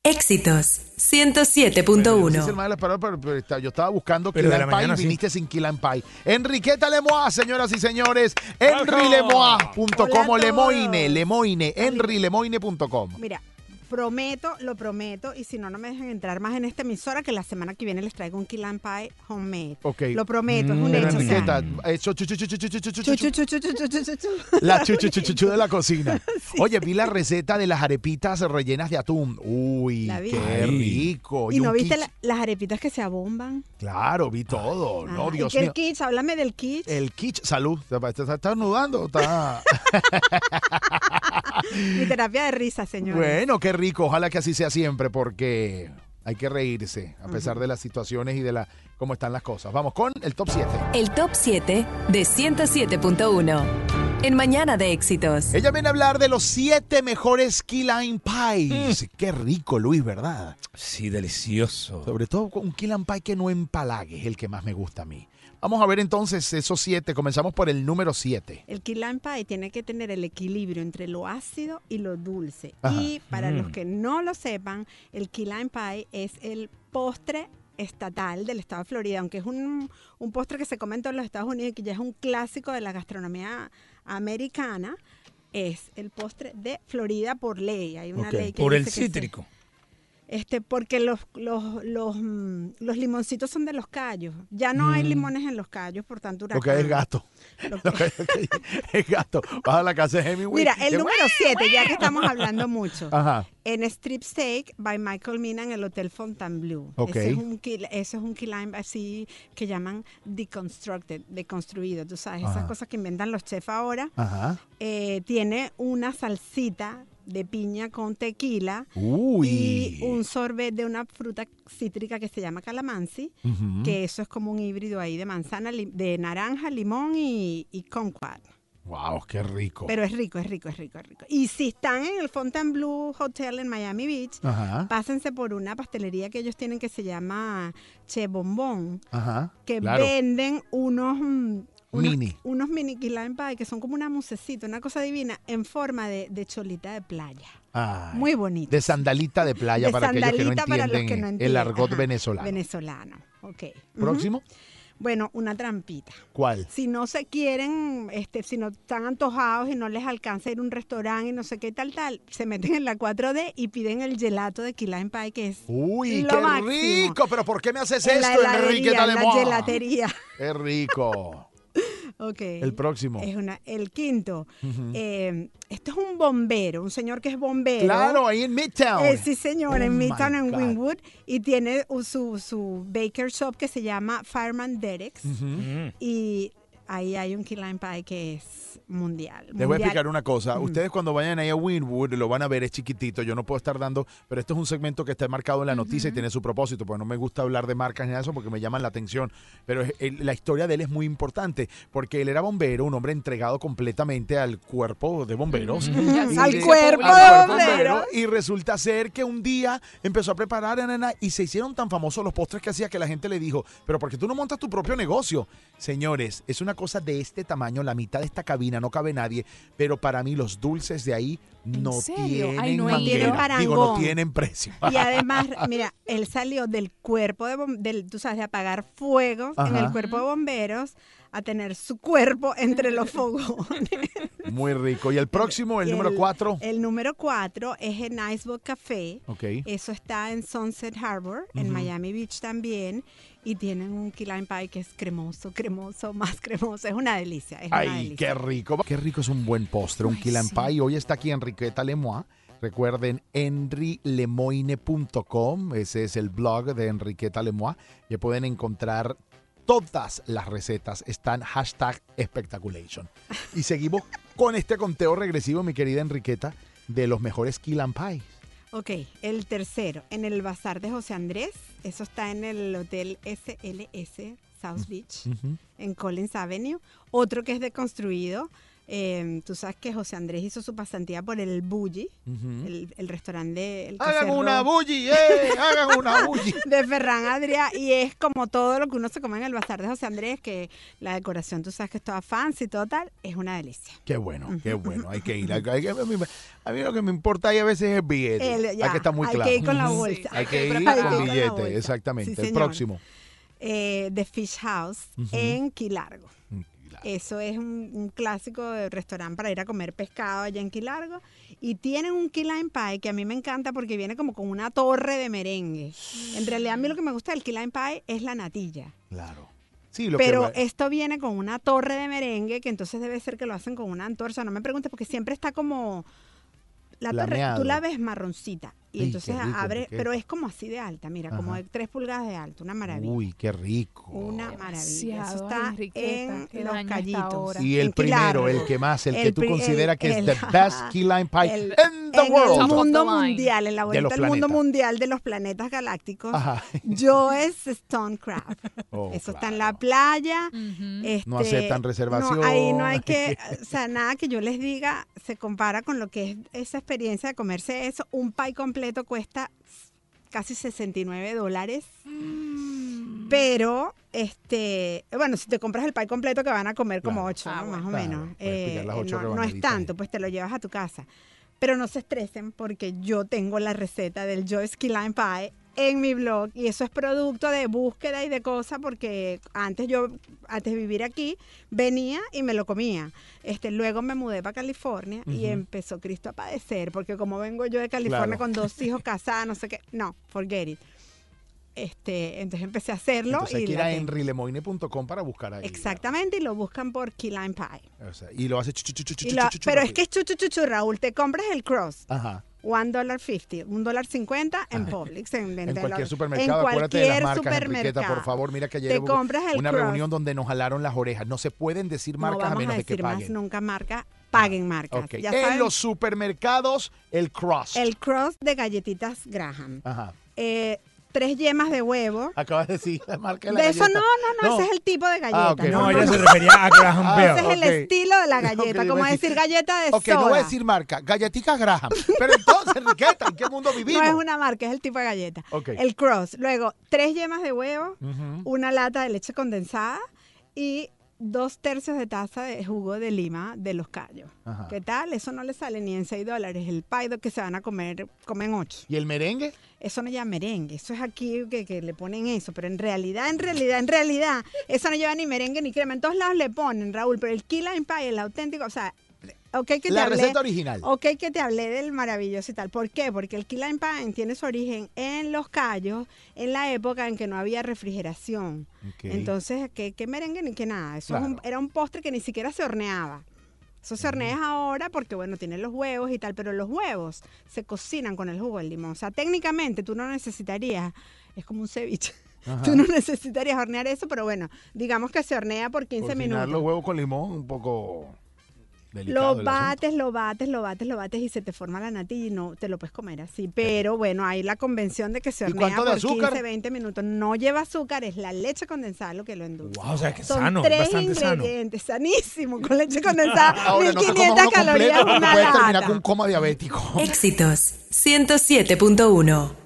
Éxitos Bueno, yo sí sé el 107.1. mal de las palabras, pero yo estaba buscando Pero Key de la Lime Pie y mañana sí. viniste sin Key Lime Pie. Enriqueta Lemois, señoras y señores. ¡Bravo! enrilemois.com o Hola a Lemoine, todos. Lemoine, enrilemoine.com. Mira, lo prometo, y si no, no me dejan entrar más en esta emisora, que la semana que viene les traigo un Key Lime Pie homemade. Ok. Lo prometo, es un Pero hecho. o sea, Enriqueta, eso chu. la chuchuchuchu de la cocina. Oye, vi la receta de las arepitas rellenas de atún. Uy, La vi. qué Ay. rico. ¿Y no un viste quiche. las arepitas que se abomban? Claro, vi todo. No, ¿Y Dios qué mío. el kitsch? Háblame del kitsch. El quiche, salud. ¿Estás nudando? Está... Mi terapia de risa, señor. Bueno, qué rico. Ojalá que así sea siempre, porque hay que reírse, a pesar de las situaciones y de cómo están las cosas. Vamos con el top 7. El top 7 de 107.1. En Mañana de Éxitos. Ella viene a hablar de los 7 mejores Key Lime Pies. Qué rico, Luis, ¿verdad? Sí, delicioso. Sobre todo un Key Lime Pie que no empalague, es el que más me gusta a mí. Vamos a ver entonces esos 7. Comenzamos por el número 7. El Key Lime Pie tiene que tener el equilibrio entre lo ácido y lo dulce. Ajá. Y para los que no lo sepan, el Key Lime Pie es el postre estatal del estado de Florida, aunque es un postre que se come en todos los Estados Unidos y que ya es un clásico de la gastronomía americana. Es el postre de Florida por ley. Hay una Ok. ley que Por el dice que cítrico. porque los limoncitos son de los Cayos. Ya no hay limones en los Cayos por tanto Lo que hay es gato. Lo Lo que hay es gato. Vas a la casa de Hemingway. Mira, el número 7, ya que estamos hablando mucho. Ajá. En Strip Steak by Michael Mina en el Hotel Fontainebleau. Ok. Ese es un key lime así que llaman deconstruido. Tú sabes, esas Ajá. cosas que inventan los chefs ahora. Ajá. Tiene una salsita de piña con tequila Uy. y un sorbet de una fruta cítrica que se llama calamansi, Ujú. que eso es como un híbrido ahí de manzana, de naranja, limón y kumquat. Wow, qué rico. Pero es rico. Y si están en el Fontainebleau Hotel en Miami Beach, Ajá. pásense por una pastelería que ellos tienen que se llama Che Bombón, Ajá. que Claro. venden unos Mini. key lime pie que son como una musecita, una cosa divina en forma de cholita de playa. Ay, Muy bonito. de sandalita de playa De para aquellos que no sandalita para los entienden que no el entienden. argot Ajá, venezolano. Venezolano, ok. Próximo, Bueno, una trampita. ¿cuál? Si no se quieren, si no están antojados y no les alcanza ir a un restaurante y no sé qué tal, se meten en la 4D y piden el gelato de Key Lime Pie, que es Uy, lo qué máximo. rico, pero ¿por qué me haces en la esto, Enrique heladería, en la Talemoa? gelatería. Qué rico. Ok. El próximo. El quinto. Esto es un bombero, un señor que es bombero. Claro, ahí en Midtown. Sí, señor, Oh en my Midtown, en God. Wynwood, y tiene su baker shop que se llama Fireman Derek's, y ahí hay un Key Lime Pie que es mundial. Les voy a explicar una cosa. Ustedes cuando vayan ahí a Wynwood lo van a ver, es chiquitito. Yo no puedo estar dando, pero esto es un segmento que está marcado en la noticia y tiene su propósito, porque no me gusta hablar de marcas ni nada de eso porque me llaman la atención. Pero la historia de él es muy importante porque él era bombero, un hombre entregado completamente al cuerpo de bomberos. Al cuerpo de bomberos. Y resulta ser que un día empezó a preparar y se hicieron tan famosos los postres que hacía que la gente le dijo, pero ¿por qué tú no montas tu propio negocio? Señores, es una cosa de este tamaño, la mitad de esta cabina, no cabe nadie, pero para mí los dulces de ahí no serio? tienen Ay, no manguera. tienen parangón. Digo, no tienen precio. Y además, mira, él salió del cuerpo tú sabes, de apagar fuegos en Ajá. el cuerpo de bomberos a tener su cuerpo entre los fogones. Muy rico. Y el próximo, el Y número 4. El número 4 es el Icebox Café. Ok. Eso está en Sunset Harbor, en Miami Beach también. Y tienen un Key Lime Pie que es cremoso, más cremoso. Es una delicia. Es una Ay, delicia. qué rico. Qué rico es un buen postre, un Ay, Key Lime sí. Pie. Hoy está aquí Enriqueta Lemois. Recuerden, enrilemoine.com. Ese es el blog de Enriqueta Lemois. Y pueden encontrar todas las recetas. Están #espectaculation. Y seguimos con este conteo regresivo, mi querida Enriqueta, de los mejores Key Lime Pie. Ok, el tercero, en el Bazar de José Andrés. Eso está en el Hotel SLS South Beach, en Collins Avenue. Otro que es deconstruido. Tú sabes que José Andrés hizo su pasantía por el Bulli, el restaurante el que ¡Hagan cerró, una bully! ¡Hagan una bully! de Ferran Adrià, y es como todo lo que uno se come en el bazar de José Andrés, que la decoración, tú sabes que es toda fancy y todo tal, es una delicia. Qué bueno, hay que ir. A mí lo que me importa ahí a veces es el billete. Hay que estar muy claro. Hay que ir con la bolsa. Sí, hay que ir preparado. con Hay que ir con la billete, bolsa. exactamente. Sí, El señor. próximo. The Fish House en Key Largo. Eso es un clásico de restaurante para ir a comer pescado allá en Key Largo. Y tienen un key lime pie que a mí me encanta porque viene como con una torre de merengue. En realidad a mí lo que me gusta del key lime pie es la natilla. Claro. Sí, Pero esto viene con una torre de merengue que entonces debe ser que lo hacen con una antorcha. No me preguntes porque siempre está como... La torre, Lameado. tú la ves marroncita y Ay, entonces qué rico, abre, Enrique. pero es como así de alta, mira, como Ajá. de 3 pulgadas de alto, una maravilla. Uy, qué rico. Una maravilla. Eso Demasiado, está Enriqueta, qué en Los daño a esta Callitos. hora. Y el en Key primero, Largo. el que más, el que tú consideras que es el- the best key lime pie el- in the en world. el mundo Top of the line. mundial, en la De vuelta los del mundo planetas. mundial de los planetas galácticos, Ajá. yo es Stone Crab. Oh, Eso está en claro. la playa. No aceptan reservación. No, ahí no hay que, o sea, nada que yo les diga se compara con lo que es esa experiencia de comerse eso. Un pie completo cuesta casi $69. Pero, bueno, si te compras el pie completo que van a comer como Claro. 8, Ah, ¿no? Más o Claro, menos. puedes pillar las 8 no es rebanaditas tanto, ahí. pues te lo llevas a tu casa. Pero no se estresen porque yo tengo la receta del Joy's Key Lime Pie en mi blog y eso es producto de búsqueda y de cosas porque antes de vivir aquí venía y me lo comía. Luego me mudé para California y empezó Cristo a padecer porque como vengo yo de California Claro. con 2 hijos casados, no sé qué, no, forget it. Entonces empecé a hacerlo Entonces hay y que ir la a tengo. enrilemoine.com para buscar ahí. Exactamente, y lo buscan por Key Lime Pie. O sea, y lo hace chu, chu, chu, chu, Y chu, lo- chu, chu, pero es rápido. que es chuchu, Raúl, te compras el cross. Ajá. $1.50, $1.50 en Publix. En cualquier supermercado, en acuérdate de las cualquier marcas, Enriqueta, por supermercado. favor. Mira que Te ayer hubo compras el una Cross. reunión donde nos jalaron las orejas. No se pueden decir No marcas a vamos menos a de que decir más paguen. nunca marca, paguen marcas. Ok. Ya En saben, los supermercados, el Cross. el cross de galletitas Graham. Ajá. 3 yemas de huevo. Acabas de decir la marca de la De eso galleta. no, ese es el tipo de galleta. ok. No, ella se refería a Graham Ah, Bell. Ese es el ok. estilo de la galleta, Ok, como iba a decir galleta de Ok, soda. no voy a decir marca. Galletitas Graham. Pero entonces, Enriqueta, ¿en qué mundo vivimos? No es una marca, es el tipo de galleta. Ok. El cross. Luego, 3 yemas de huevo, Ujú. una lata de leche condensada y 2/3 de taza de jugo de lima de Los Cayos. Ajá. ¿Qué tal? Eso no le sale ni en $6. El paido que se van a comer, comen 8. ¿Y el merengue? Eso no lleva merengue, eso es aquí que le ponen eso, pero en realidad, eso no lleva ni merengue ni crema. En todos lados le ponen, Raúl, pero el Key Lime Pie, el auténtico, o sea, ok que te La hablé, receta original. ok que te hablé del maravilloso y tal. ¿Por qué? Porque el Key Lime Pie tiene su origen en Los Cayos, en la época en que no había refrigeración. Ok. Entonces, ¿qué merengue ni qué nada? Eso Claro. era un postre que ni siquiera se horneaba. Eso se hornea ahora porque, bueno, tiene los huevos y tal, pero los huevos se cocinan con el jugo del limón. O sea, técnicamente tú no necesitarías, es como un ceviche, Ajá. tú no necesitarías hornear eso, pero bueno, digamos que se hornea por 15 Cocinar minutos. los huevos con limón, un poco delicado. Lo el asunto. bates y se te forma la natilla y no te lo puedes comer así. Pero bueno, hay la convención de que se ¿Y hornea cuánto de por azúcar? 15, 20 minutos. No lleva azúcar, es la leche condensada lo que lo endulza. Wow, o sea, que Son sano, 3 bastante sano. ingredientes, sanísimo, con leche condensada, Ahora, no te comas 1500 uno calorías, completo porque una puedes terminar lata. con un coma diabético. Éxitos 107.1.